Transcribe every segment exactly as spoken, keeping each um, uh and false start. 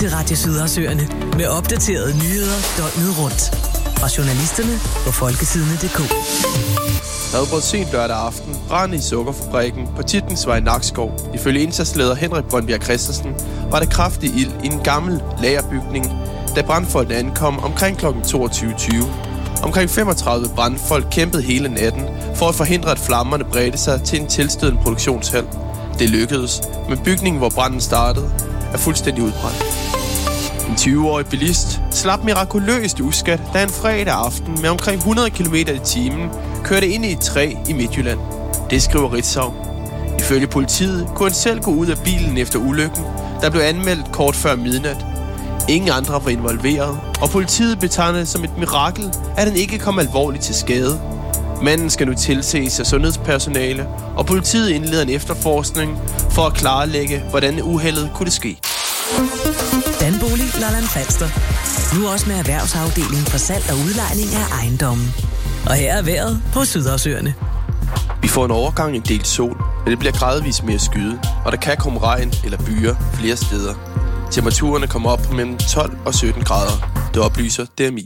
til Radio Sydersøerne med opdaterede nyheder døgnet rundt. Fra journalisterne på folkesidene punktum d k. Hadbrød sent lørdag aften, brand i sukkerfabrikken på Tietgensvej i Nakskov. Ifølge indsatsleder Henrik Brøndbjerg Christensen var der kraftig ild i en gammel lagerbygning, da brandfolkene ankom omkring klokken toogtyve tyve. Omkring femogtredive brandfolk kæmpede hele natten for at forhindre, at flammerne bredte sig til en tilstødende produktionshal. Det lykkedes, men bygningen, hvor branden startede, er fuldstændig udbrændt. En tyve-årig bilist slap mirakuløst uskadt, da en fredag aften med omkring hundrede kilometer i timen kørte ind i et træ i Midtjylland. Det skriver Ritzau. Ifølge politiet kunne han selv gå ud af bilen efter ulykken, der blev anmeldt kort før midnat. Ingen andre var involveret, og politiet betegner det som et mirakel, at han ikke kom alvorligt til skade. Manden skal nu tilses af sundhedspersonale, og politiet indleder en efterforskning for at klarlægge, hvordan uheldet kunne ske. Danbolig Lolland Falster. Nu også med erhvervsafdelingen for salg og udlejning af ejendommen. Og her er vejret på Sydersøerne. Vi får en overgang en del sol, men det bliver gradvist mere skyet, og der kan komme regn eller byer flere steder. Temperaturerne kommer op på mellem tolv og sytten grader. Det oplyser D M I.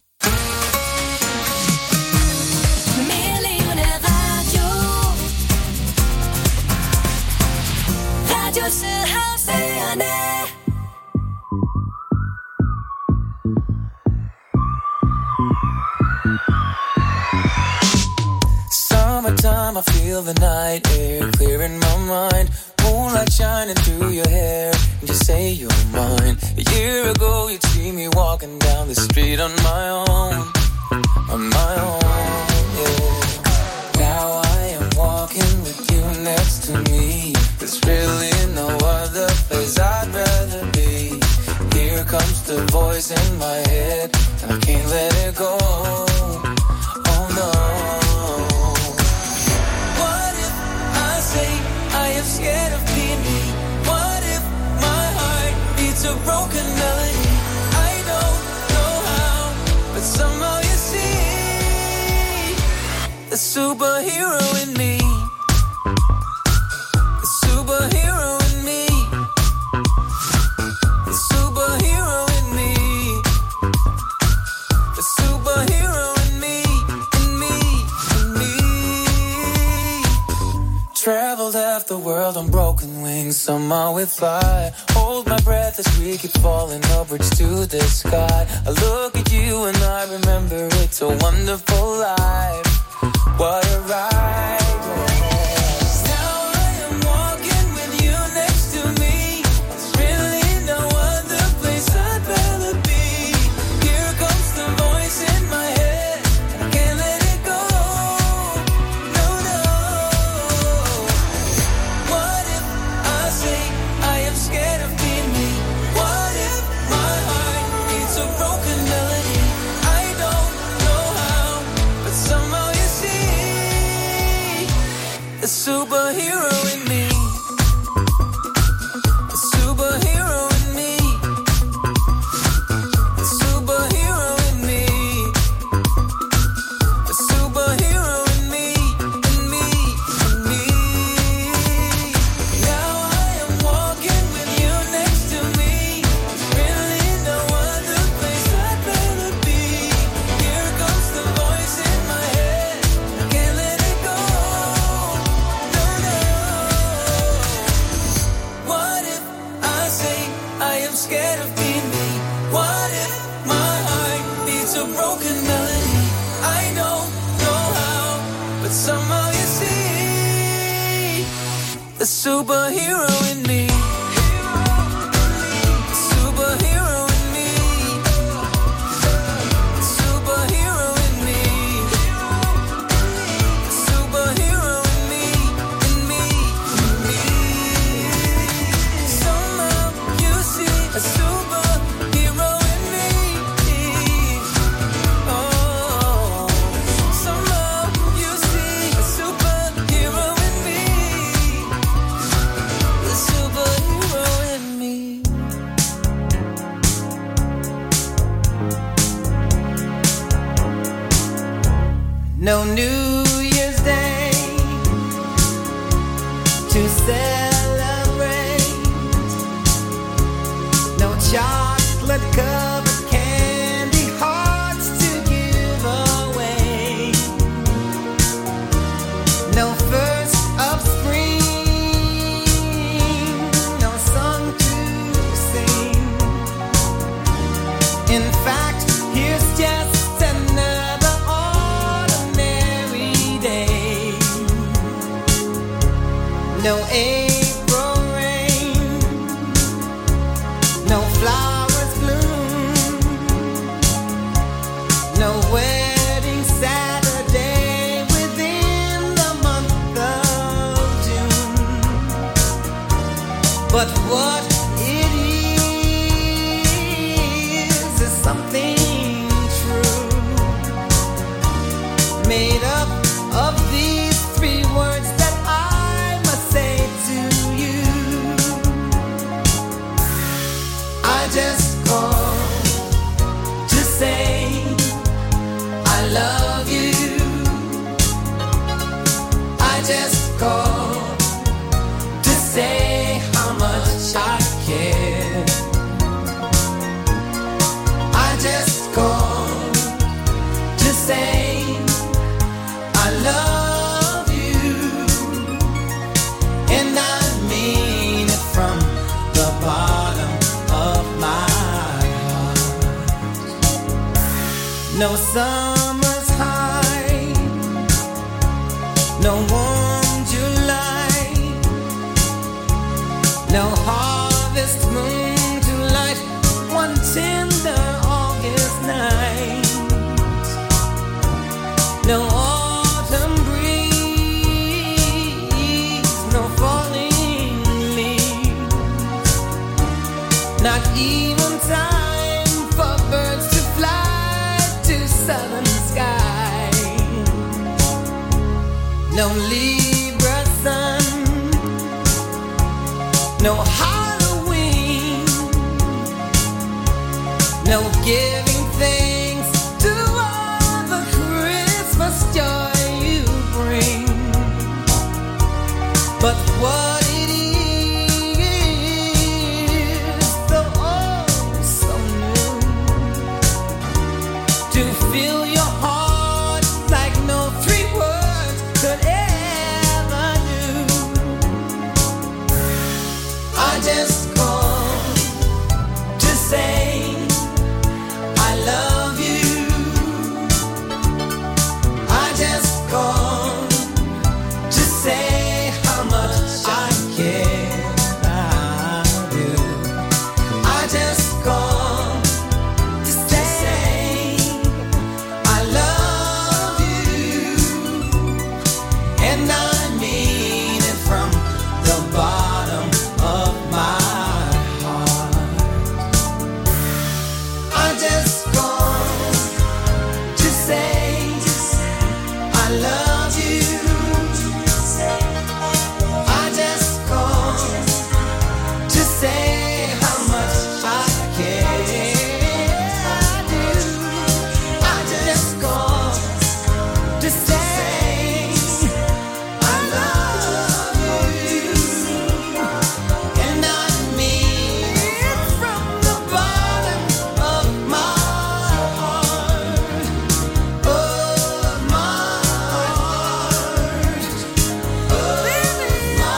Summertime, I feel the night air clearing my mind. Moonlight shining through your hair, and you say you're mine. A year ago, you'd see me walking down the street on my own, on my own, yeah. Now I am walking with you next to me. There's really no other place I'd rather be. Here comes the voice in my head, and I can't let it go. Oh no. What if I say I am scared of being me? What if my heart beats a broken melody? I don't know how, but somehow you see the superhero in me. The superhero in me. The superhero in me. The superhero in me. In me. In me. Traveled half the world on broken wings, somehow we fly. Hold my breath as we keep falling upwards to the sky. I look at you and I remember it's a wonderful life. What a ride. Now I am walking with you next to me. There's really no other place I'd rather be. Here comes the voice in my head, and I can't let it go. No, no. What if I say I am scared of being me? What if my heart beats a broken melody? I don't know how, but somehow you see the superhero in me. The superhero in me. The superhero in me. The superhero in me. In me. In me. Now I am walking with you next to me. There's really no other place I'd rather be. Here comes the voice in my head, I can't let it go. No, no. What if I say I am scared of being me? What if my heart beats a broken melody? I don't know how, but somehow you see the superhero in me. The superhero in me. The superhero in me. The superhero in me. In me. In me. Somehow you see a superhero in me. Oh, somehow you see a superhero in me. The superhero in me. No New Year's Day to celebrate. No chocolate April rain, no flowers bloom, no wedding Saturday within the month of June. But what it is is something true, made up of these three words that I must say to you. I just called to say I love you. I just called to say how much I care. I just called to say I love you, and I mean it from the bottom of my heart. No summer's high, no warm July, no harvest moon to light one tender August night, no autumn breeze, no falling leaves, not even time for birds to fly to southern skies, no Libra sun, no Halloween, no giving thanks to all the Christmas joy you bring. But what it is, so oh so new, to fill your heart like no three words could ever do. I just called to say I love you. I just called to say how much I care. I do. I just called to say I love you, and I mean it from the bottom of my heart. I just called to say I love you. I just called to say how much I care. I do. I just called to say I love you, and I mean it from the bottom of my heart, of my heart, of my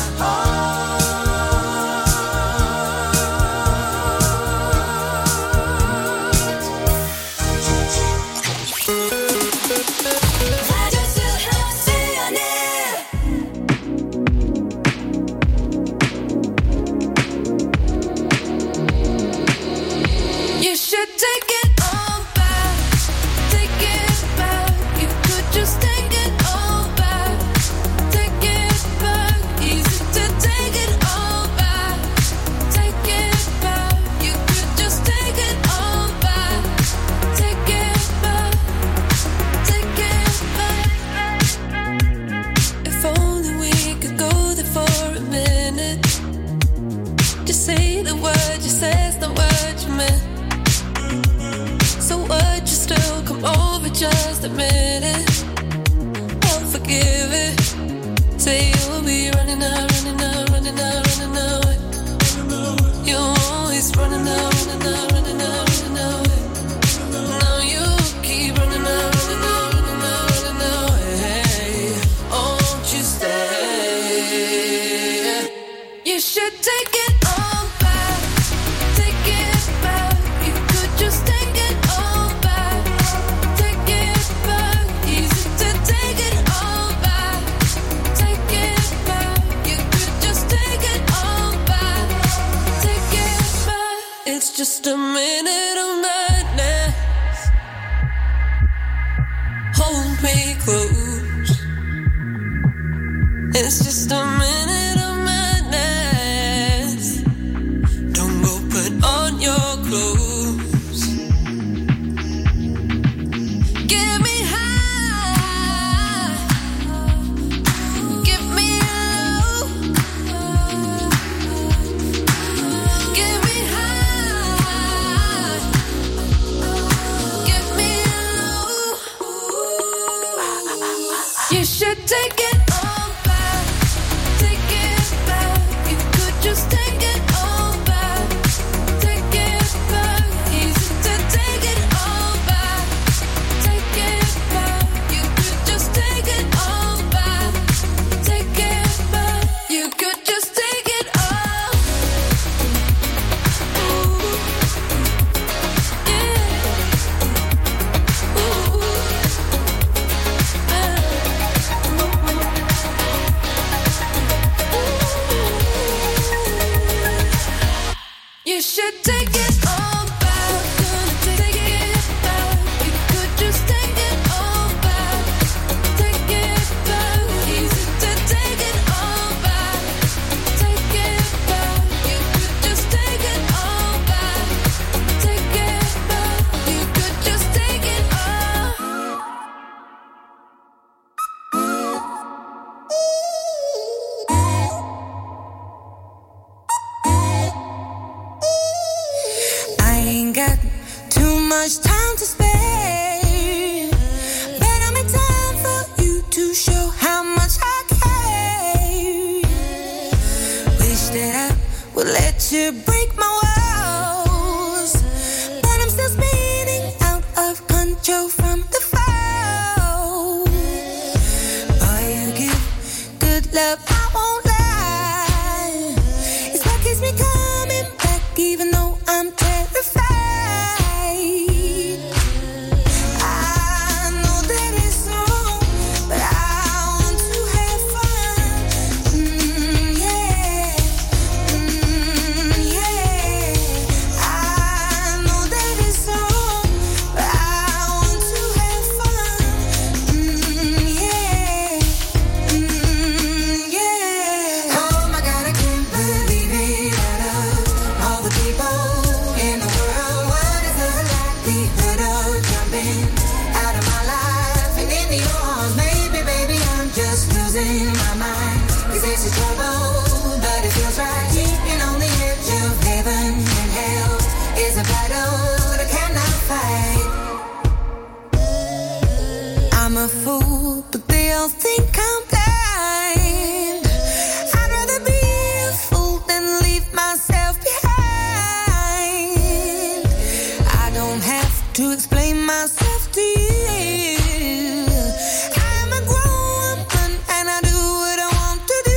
You should take it all back, take it back. You could just take it all back, take it back. Easy to take it all back, take it back. You could just take it all back, take it back, take it back. If only we could go there for a minute. Just say the word, just says the word you meant. So would you still come over, just admit it? I'll forgive it. Say you'll be running out, running out, running out, running out. You're always running out, running out, running out, running out. Now you keep running out, running out, running out, running out. Hey, won't you stay? You should take it all back, take it back. You could just take it all back, take it back. Easy to take it all back, take it back. You just a minute of madness. Hold me close. It's just a minute of madness. Don't go put on your clothes. Get me high. Get me low. Get me high. Get me low. You should take it all back. Take it back. You could just take it all back. Take it back. Easy to take it all back. Take it back. You could just take it all back. Take it back. You could just take it all. Ooh. Yeah. Ooh. You should take it all back. Take it back. You could just take it all back. Take it back. Easy to take it all back. Take it back. You could just take it all back. Take it back. You could just take it all. I ain't got too much time to spare, but I make time for you to show how much I care. Wish that I would let you break my walls, but I'm still spinning out of control from the fall. Boy, you give good love, I won't lie. It's what keeps me coming back, even though I'm terrified. I know that it's wrong, but I want to have fun. Mm, yeah, mm, yeah. I know that it's wrong, but I want to have fun. Mm, yeah, mm, yeah. Oh my God, I can't believe it. Out of all the people in the world, what is the likelihood of jumping out of my life and into your arms? Maybe, baby, I'm just losing my mind. 'Cause this is trouble, but it feels right. Keeping on the edge of heaven and hell is a battle that I cannot fight. I'm a fool, but they all think I'm blind. I'd rather be a fool than leave myself behind. I don't have to explain myself to you. I'm a grown woman and I do what I want to do.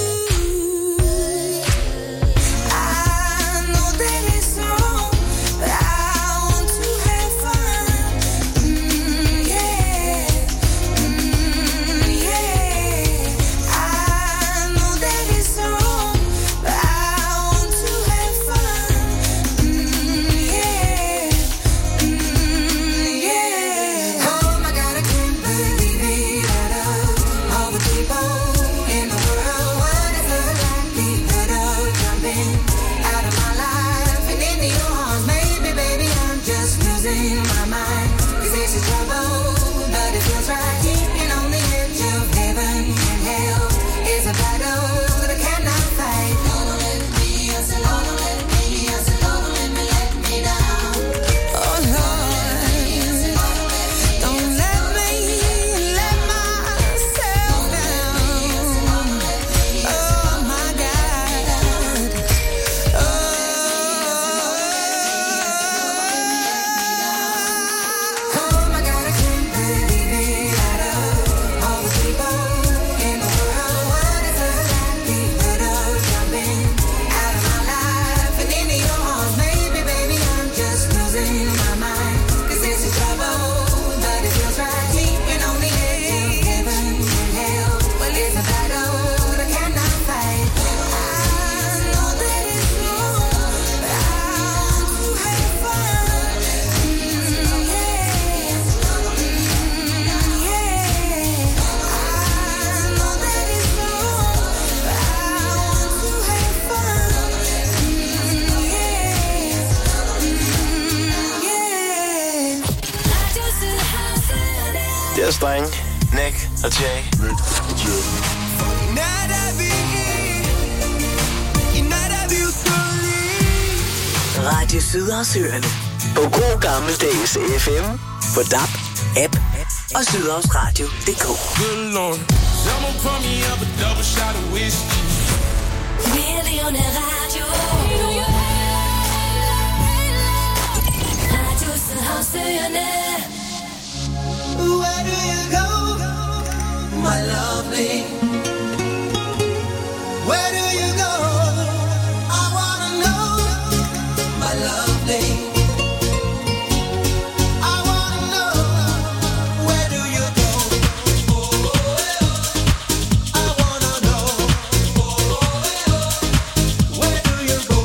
I know that it's wrong, but I want to have fun. Mm, yeah, mm, yeah. I know that it's wrong, but I want to have fun. Mm, yeah, mm, yeah. Oh my God, I can't believe it. Out of all the people in the world, what is the likelihood of jumping out of my life and into your arms? Maybe, baby, I'm just losing my mind. 'Cause this is trouble, but it feels right. Keeping on the edge of heaven and hell is a battle that I cannot fight. Don't let me, I said, don't let me, I said, don't let me let me down. Oh Lord, don't let me let myself down. Oh my God. Oh, oh my God, I Det er Stang, Nick og Jay. Nick og Jay. Radio Sydhavsøerne. På god gammeldags F M, på D A B, app og sydhavsradio punktum d k. Good Lord, someone pour me up a double shot of whiskey. Millioner Radio. Radio Sydhavsøerne. Where do you go, my lovely? Where do you go? I wanna know, my lovely. I wanna know, where do you go? I wanna know, where do you go?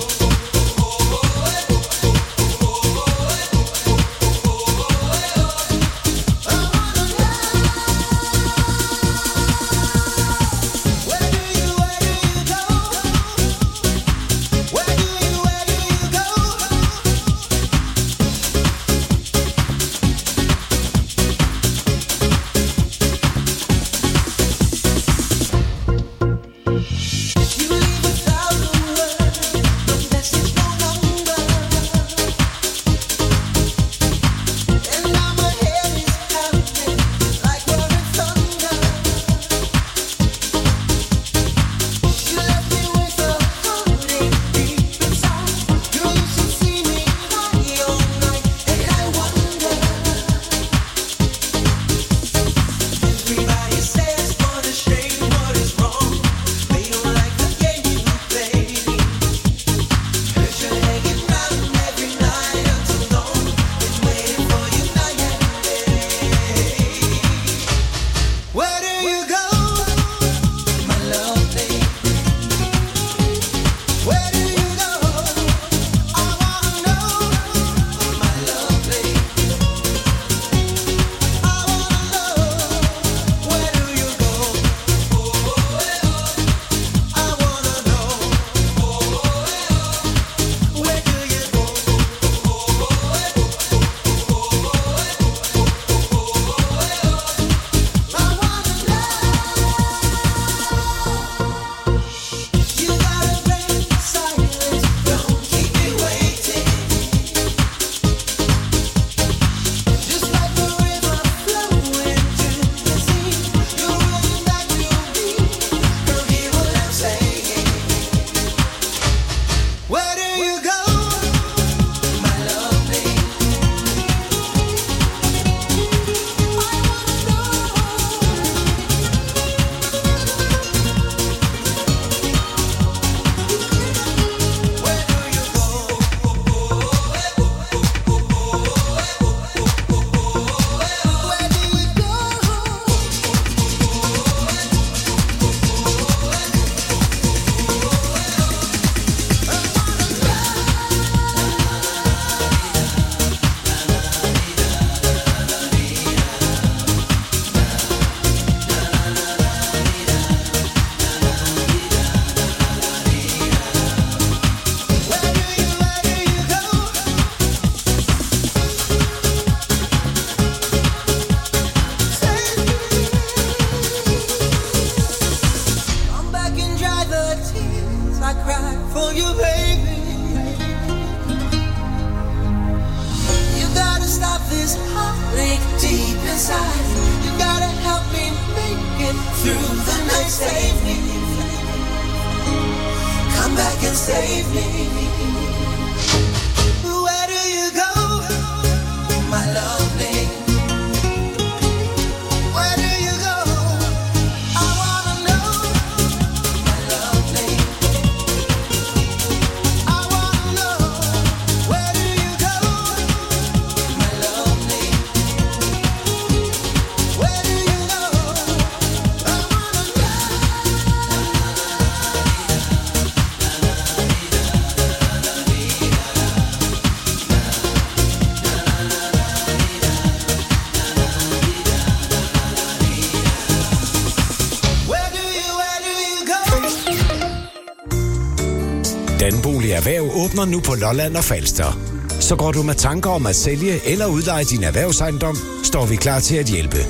Danbolig Erhverv åbner nu på Lolland og Falster. Så går du med tanker om at sælge eller udleje din erhvervsejendom, står vi klar til at hjælpe.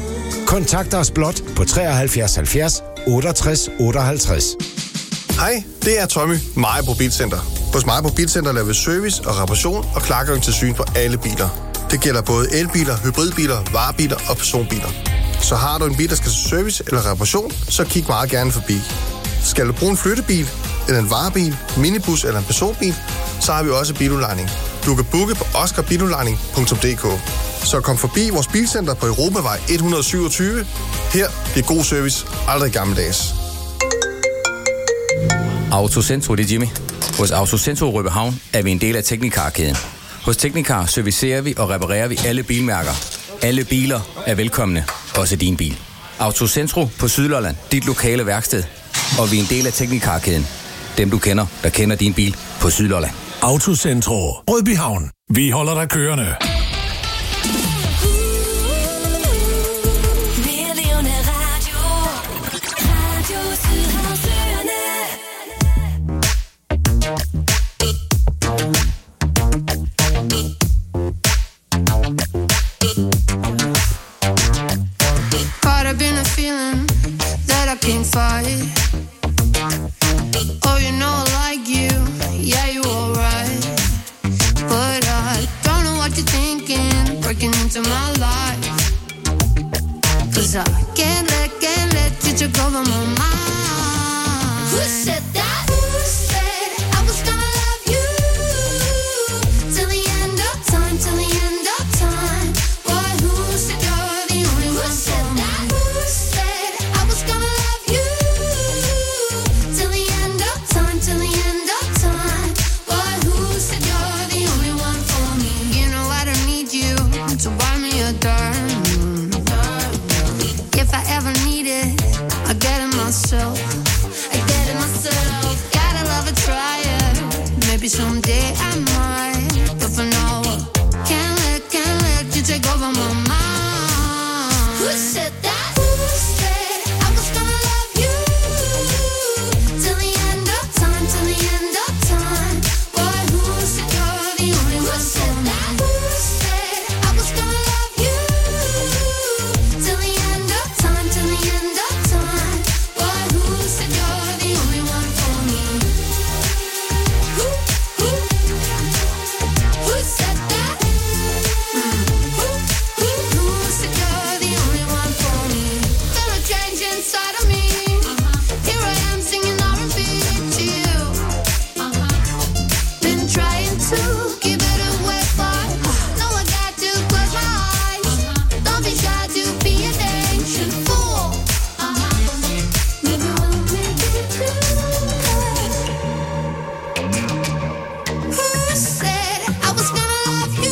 Kontakt os blot på treoghalvfjerds halvfjerds otteogtres otteoghalvtreds. Hej, det er Tommy, Majbo Bilcenter. Hos Majbo Bilcenter laver vi service og reparation og klargøring til syn på alle biler. Det gælder både elbiler, hybridbiler, varebiler og personbiler. Så har du en bil, der skal til service eller reparation, så kig meget gerne forbi. Skal du bruge en flyttebil, eller en varebil, minibus eller en personbil, så har vi også biludlejning. Du kan booke på oscar biludlejning punktum d k. Så kom forbi vores bilcenter på Europavej et hundrede syvogtyve. Her bliver god service aldrig gammeldags. Autocentro, det er Jimmy. Hos Autocentro Rødbyhavn er vi en del af Teknikar-kæden. Hos Teknikar servicerer vi og reparerer vi alle bilmærker. Alle biler er velkomne, også din bil. Autocentro på Sydlolland, dit lokale værksted. Og vi er en del af Teknikar-kæden. Dem du kender, der kender din bil på Sydlolland. Autocentro Rødbyhavn. Vi holder dig kørende. Oh, you know I like you, yeah, you alright. But I don't know what you're thinking, breaking into my life. Cause I can't let, can't let you take over my mind. Who said that? Who said I was gonna love you till the end of time, till the end of time? Boy, who said you're the only one? Who said that? Who said I was gonna love you till the end of time, till the end of time? Boy, who said you're the only one for me? You know I don't need you to buy me a diamond. If I ever need it, I get it myself. I get it myself. Gotta love a tryer. Maybe someday I might, but for now, can't let, can't let you take over my mind. Who said that? Who said I was gonna love you till the end of time, till the end of time? Boy, who said you're the only one? Who said that? Who said I was gonna love you till the end of time, till the end of time? Boy, who said you're the only one for me? Who, who, who said that? Mm. Who, who, who said you're the only one for me? Feel a change inside of me. Here I am singing R and B to you. Been trying to keep it away, but no, I got to close my eyes. Don't be shy to be an ancient fool. Maybe we'll make it through. Who said I was gonna love you?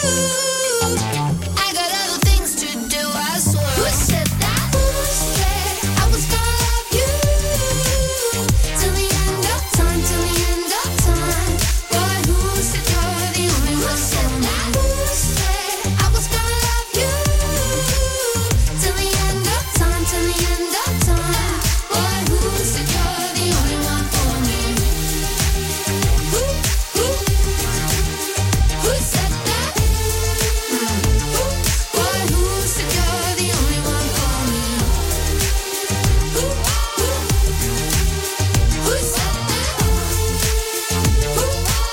I got other things to do, I swear. Who said that? Who said I was gonna love you till the end of time, till the end of time? Boy, who said you're the only one? Who said that? Who said I was gonna love you till the end of time, till the end of time? Boy, who said you're the only one for me? Who, who, who said that? Mm. Who, boy, who said you're the only one for me? Who, who, who said that? Who,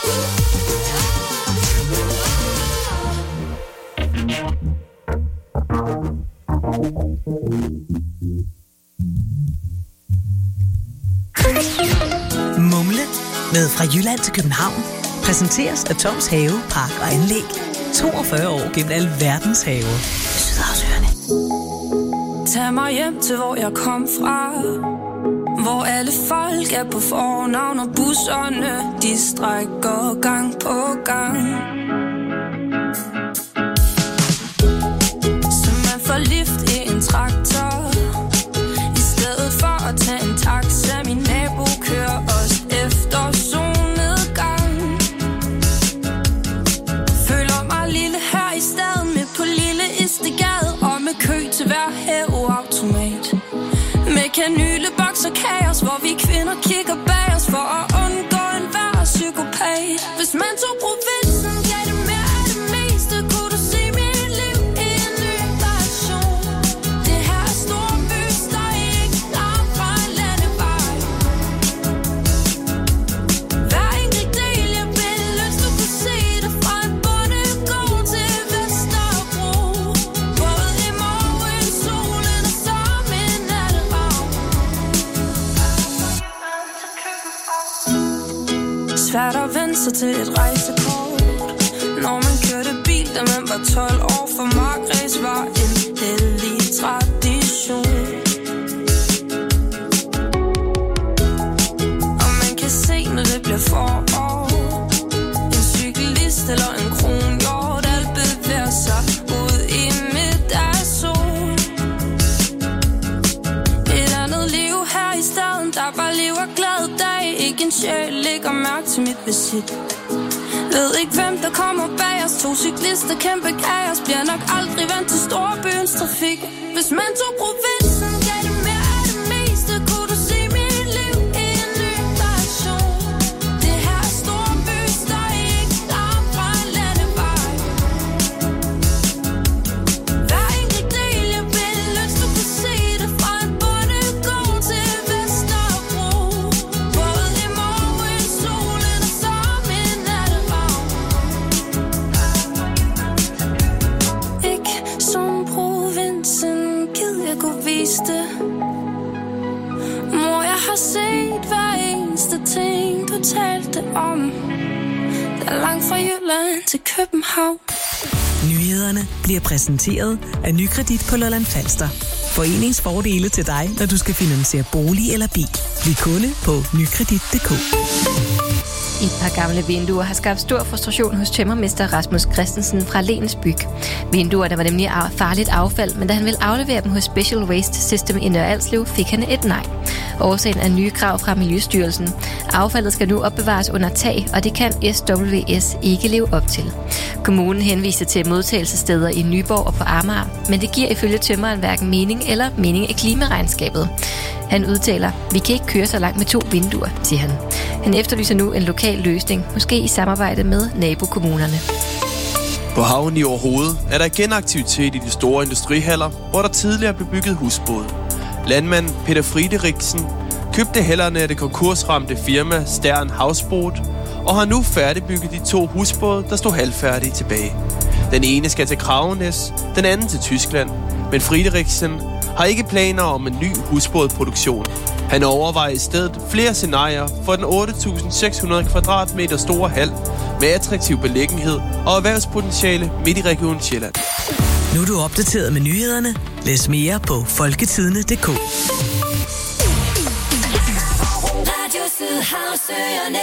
Mumle med Fra Jylland til København præsenteres af Toms Have, Park og Anlæg. toogfyrre år gennem alverdens haver. Sydhavsøerne. Tag mig hjem til, hvor jeg kom fra, hvor alle folk er på fornavn, og busserne, de strækker gang på gang. Så man får lift i en traktor, i stedet for at tage en taxa. Min nabo kører os efter solnedgang. Føler mig lille her i staden, midt på lille Istegade, og med kø til hver hæveautomat. Med kanyleboks og kaos, hvor vi kvinder kigger bag os for at undgå enhver psykopat. Hvis man tog provinsen, gav det svært at vende sig til et rejsekort. Når man kørte bil, da man var tolv år, for markræs var en hellig tradition. Og man kan se, når det bliver forår, en cyklist eller en kronhjort, alt bevæger sig ud i middagssol. Et andet liv her i staden, der bare lever glad dag. Ikke en sjæl lægger mærke til mit visit. Ved ikke hvem der kommer bag os. To cyklister, kæmpe kaos. Bliver nok aldrig vant til storbyens trafik. Hvis man tog provinsen, gav det mere af det meste. Kunne du se mit liv i en ny version. Det her er storby, der ikke langt fra en landevej. Hver enkelt del jeg vil ønske du kunne se det. Fra en bondegård til Vesterbro. Både i morgen, solen og som en natteravn. Ikke som provinsen, gid jeg kunne vise det. Mor, jeg har set hver eneste ting du talte om. Der er langt fra Jylland til København. Nyhederne bliver præsenteret af Nykredit på Lolland Falster. Foreningsfordele til dig, når du skal finansiere bolig eller bil. Bliv kunde på nykredit punktum d k. Et par gamle vinduer har skabt stor frustration hos tømmermester Rasmus Christensen fra Lens Byg. Vinduerne var nemlig af farligt affald, men da han ville aflevere dem hos Special Waste System i Nørre Alslev, fik han et nej. Årsagen er nye krav fra Miljøstyrelsen. Affaldet skal nu opbevares under tag, og det kan S W S ikke leve op til. Kommunen henviste til modtagelsessteder i Nyborg og på Amager, men det giver ifølge tømmeren hverken mening eller mening i klimaregnskabet. Han udtaler, vi kan ikke køre så langt med to vinduer, siger han. Han efterlyser nu en lokal løsning, måske i samarbejde med nabokommunerne. På havnen i Overhovedet er der igen aktivitet i de store industrihaller, hvor der tidligere blev bygget husbåde. Landmand Peter Friedrichsen købte hællerne af det konkursramte firma Stern Havsboot og har nu færdigbygget de to husbåde, der stod halvfærdige tilbage. Den ene skal til Kragenæs, den anden til Tyskland, men Friedrichsen har ikke planer om en ny husbådproduktion. Han overvejer i stedet flere scenarier for den otte tusind seks hundrede kvadratmeter store hal med attraktiv beliggenhed og erhvervspotentiale midt i Region Sjælland. Nu er du opdateret med nyhederne. Læs mere på folketidende punktum d k. Radio Sydhavsøerne.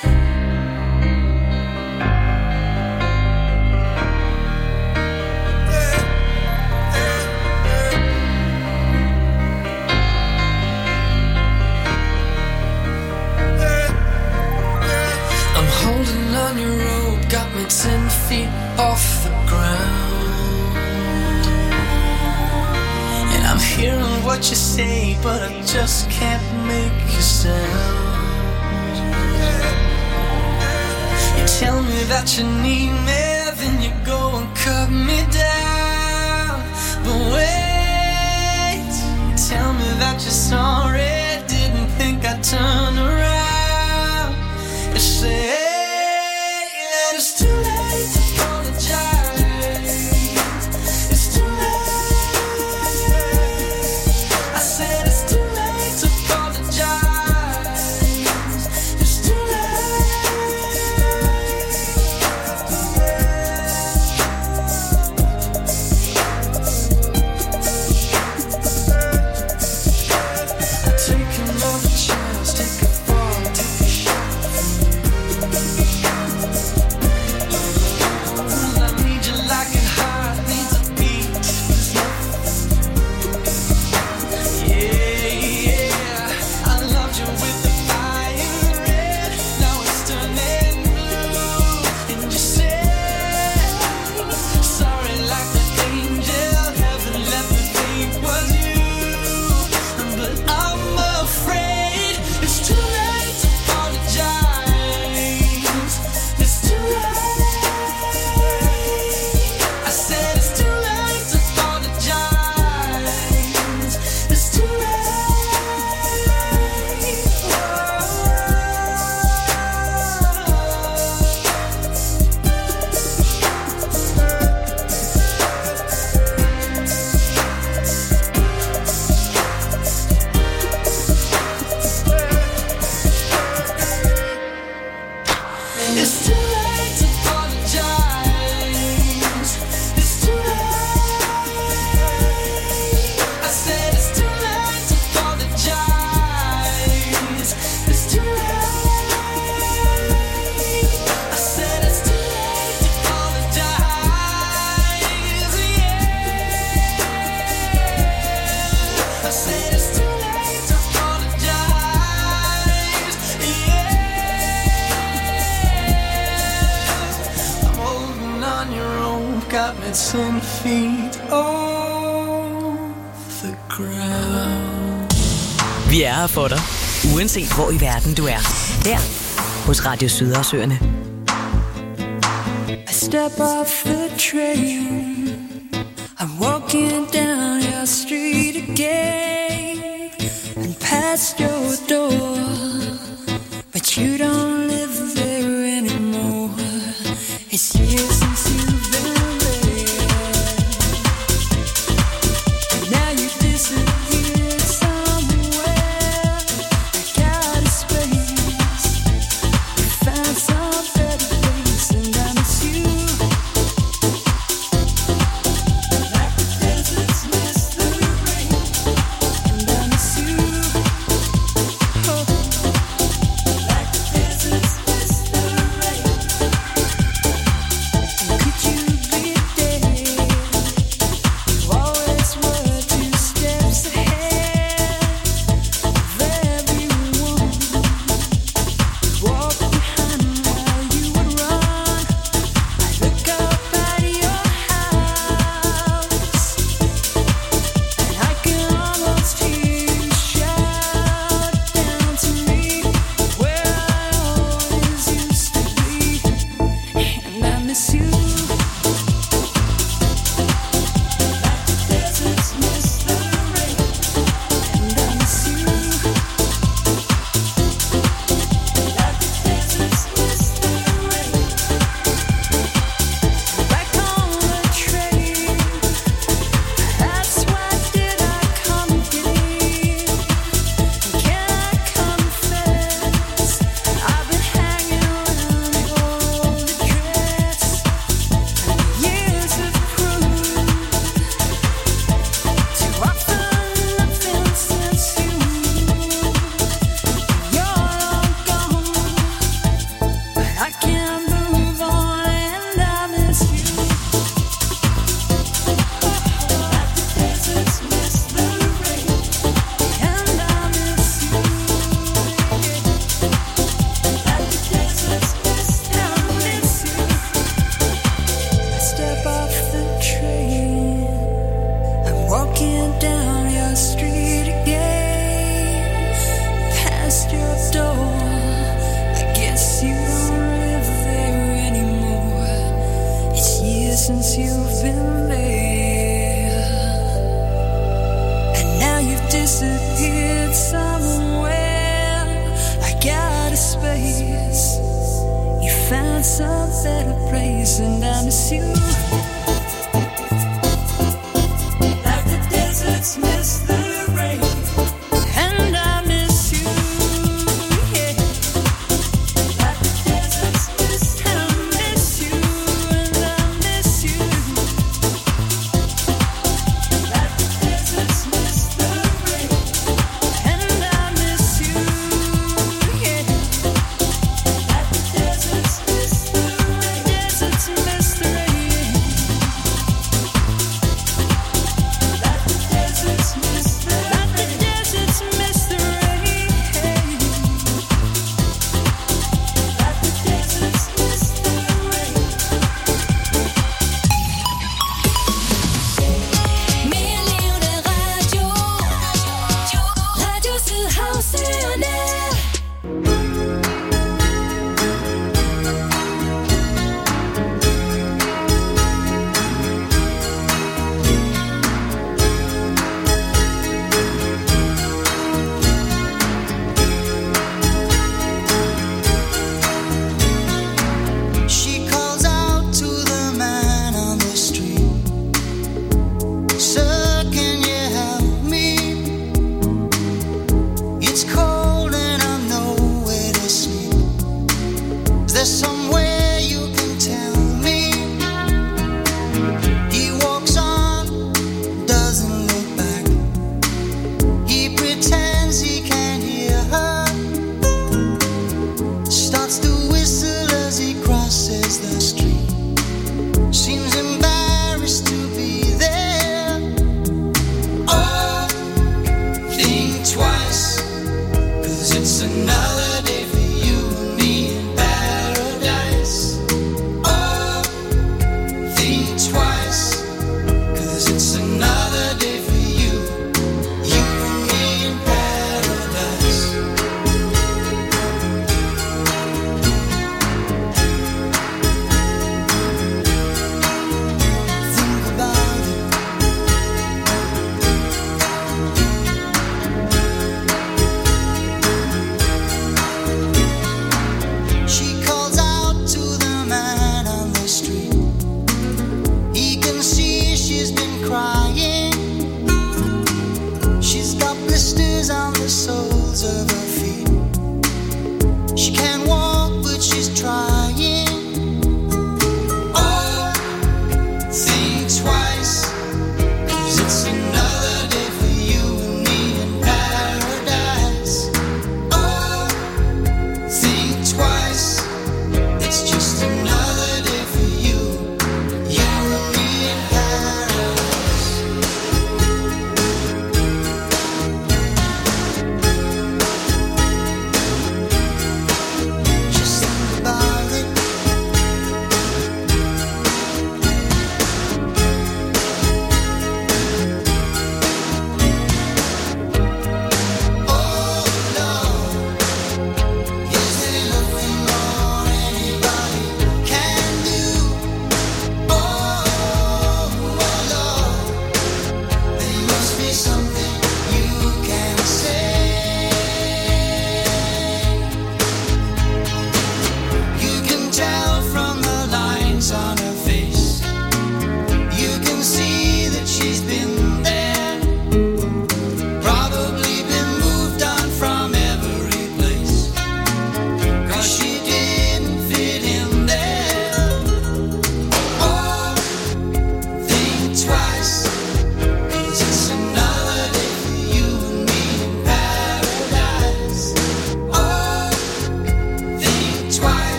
Holding on your rope, got me ten feet off the ground. And I'm hearing what you say, but I just can't make you sound. You tell me that you need me, then you go and cut me down. But wait, you tell me that you're sorry, didn't think I'd turn around. You say it's too late to apologize. It's too late. I said it's too late to apologize. It's too late. I said it's too late to apologize. Yeah, I'm holding on your rope, got me ten feet off the ground. Vi er her for dig, uanset hvor i verden du er. Her hos Radio Sydersøerne. I step off the train, I'm walking down your street again and past your door, but you don't live there anymore. It's years since you've been there, and now you disappeared somewhere. I got a space, you found some better place, and I miss you. Like the deserts miss the rain, and I miss you. Oh, like the deserts miss the rain. And could you be there? You always were two steps ahead of everyone. Walk behind while you would run. I look up at your house, and I can almost hear you shout down to me where I always used to be, and I miss you. Like the deserts miss the rain, and I miss you. Like the deserts miss the rain. Back on the train, that's why did I come again? Can I confess, I've been hanging around the old address, and the years have proved to offer nothing since you moved. You're all gone, but I can't move on, and I miss you. Like the deserts miss the rain, and I miss you. Like the deserts miss, and I miss you. I step off the train, I'm walking down your street again, past your door. I guess you don't live there anymore. It's years since you've been there, and now you've disappeared somewhere. I got a space, you found some better place, and I miss you. Like the deserts miss the rain, and I miss you. Yeah, like the deserts miss, and I miss you, and I miss you. Like the deserts miss the rain, and I miss you. Yeah, like the deserts miss the rain, deserts miss the rain.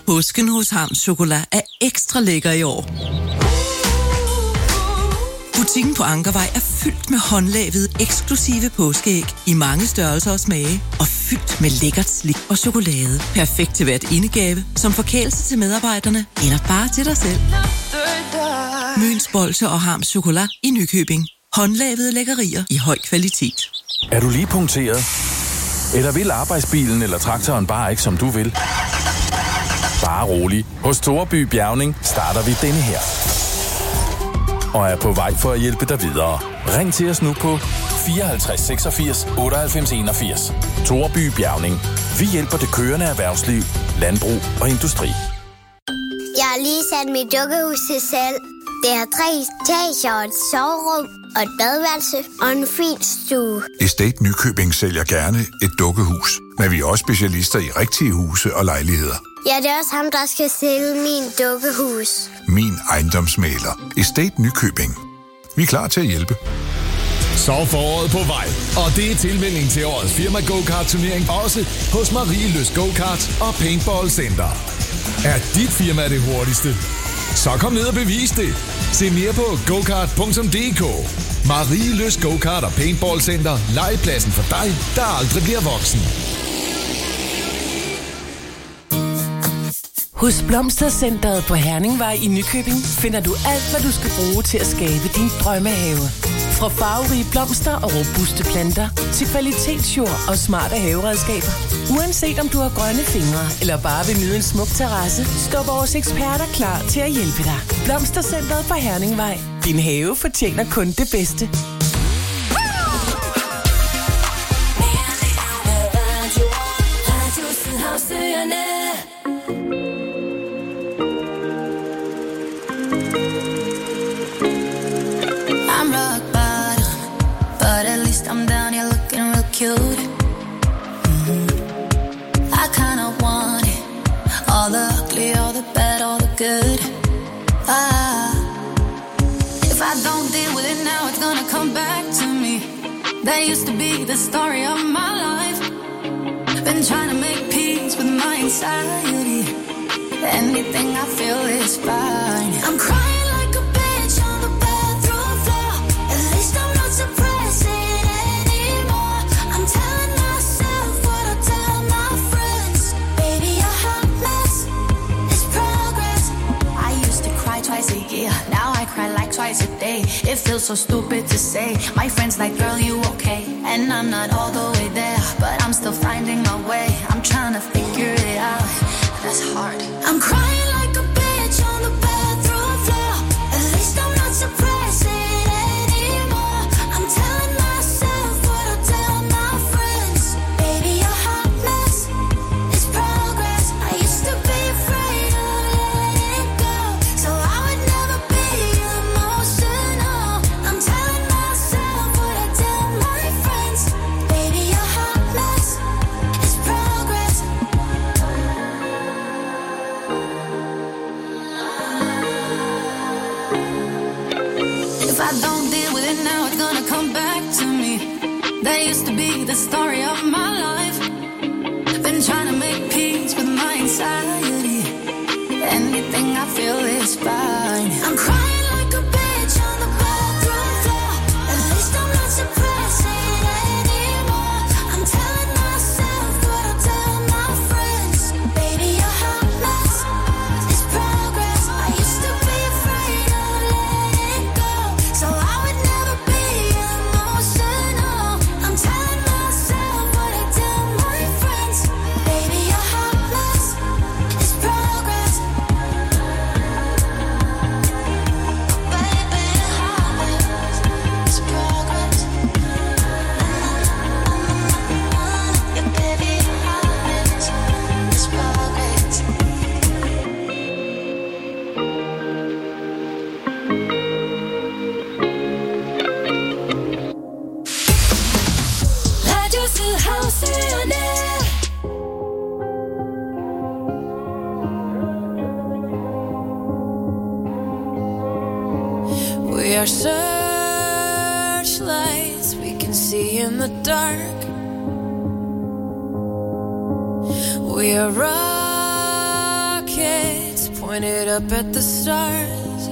Påsken hos Harms Chokolat er ekstra lækker i år. Butikken på Ankervej er fyldt med håndlavede, eksklusive påskeæg i mange størrelser og smage, og fyldt med lækkert slik og chokolade. Perfekt til hvert indegave, som forkælelse til medarbejderne eller bare til dig selv. Møns Bolsje og Harms Chokolat i Nykøbing. Håndlavede lækkerier i høj kvalitet. Er du lige punkteret? Eller vil arbejdsbilen eller traktoren bare ikke, som du vil? Bare rolig. Hos Storby Bjergning starter vi denne her. Og er på vej for at hjælpe dig videre. Ring til os nu på fireoghalvtreds seksogfirs otteoghalvfems enogfirs. Storby Bjergning. Vi hjælper det kørende erhvervsliv, landbrug og industri. Jeg har lige sat mit dukkehus til salg. Det har tre etager og et soverum og et badeværelse og en fin stue. Estate Nykøbing sælger gerne et dukkehus, men vi er også specialister i rigtige huse og lejligheder. Ja, det er også ham, der skal sælge min dukkehus. Min ejendomsmægler. Estate Nykøbing. Vi er klar til at hjælpe. Så er foråret på vej, og det er tilmelding til årets firma go-kart turnering også hos Marie Løs Go-kart og Paintball Center. Er dit firma det hurtigste? Så kom ned og bevis det. Se mere på gokart punktum d k. Marie Løs Go-kart og Paintball Center. Legepladsen for dig, der aldrig bliver voksen. Hos Blomstercenteret på Herningvej i Nykøbing finder du alt, hvad du skal bruge til at skabe din drømmehave. Fra farverige blomster og robuste planter til kvalitetsjord og smarte haveredskaber. Uanset om du har grønne fingre eller bare vil nyde en smuk terrasse, står vores eksperter klar til at hjælpe dig. Blomstercenteret på Herningvej. Din have fortjener kun det bedste. I'm rock bottom, but at least I'm down here looking real cute. Mm-hmm. I kinda want it, all the ugly, all the bad, all the good. Ah, if I don't deal with it now, it's gonna come back to me. That used to be the story of my life. Been trying to make peace with my anxiety. Anything I feel is fine. I'm crying like a bitch on the bathroom floor. At least I'm not suppressing anymore. I'm telling myself what I tell my friends. Baby, a hot mess is progress. I used to cry twice a year. Now I cry like twice a day. It feels so stupid to say. My friends like, girl, you okay? And I'm not all the way there, but I'm still finding my way. I'm trying to figure it out. That's hard. I'm crying like a bitch on the bathroom floor. At least I'm not suppressing anymore. I'm telling myself what I tell my friends. Baby, a hot mess is progress. I used to be afraid of letting go, so I would never be emotional. I'm telling myself what I tell my friends. Baby, a hot mess is progress. If I don't deal with it now, it's gonna come back to me. That used to be the story of my life. Been trying to make peace with my anxiety. Anything I feel is fine. I'm crying like a bitch on the bathroom floor. At least I'm not suppressing anymore. I'm telling myself what I tell my friends. Baby, a hot mess is progress. I used to be afraid of letting go, so I would never be emotional. I'm telling myself what I tell my friends. Baby, a hot mess is progress. Baby, a hot mess is progress. Yeah, baby, a hot mess is progress. Radio Sydhavsøerne. We are searchlights we can see in the dark. We are rocket pointed up at the stars.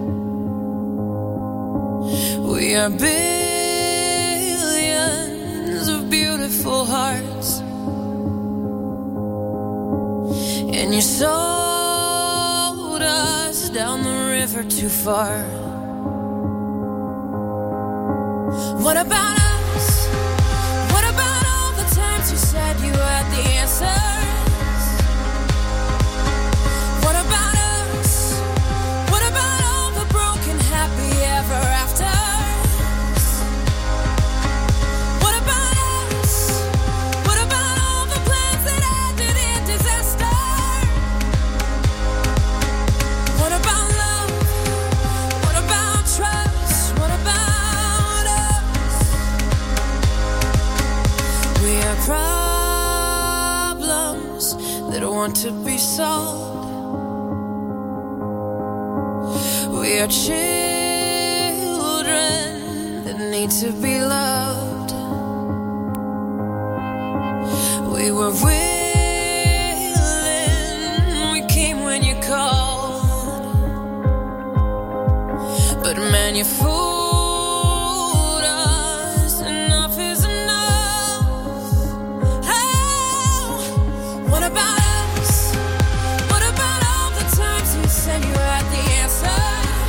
We are billions of beautiful hearts, and you sold us down the river too far. What about us? What about all the times you said you had the answers? What about us? What about all the broken happy ever afters? What about us? What about all the plans that ended in disaster? What about love? What about trust? What about us? We are problems that want to be solved. We are children that need to be loved. We were willing, we came when you called, but man, you fooled us. Enough is enough. Oh, what about us? What about all the times you said you had the answer?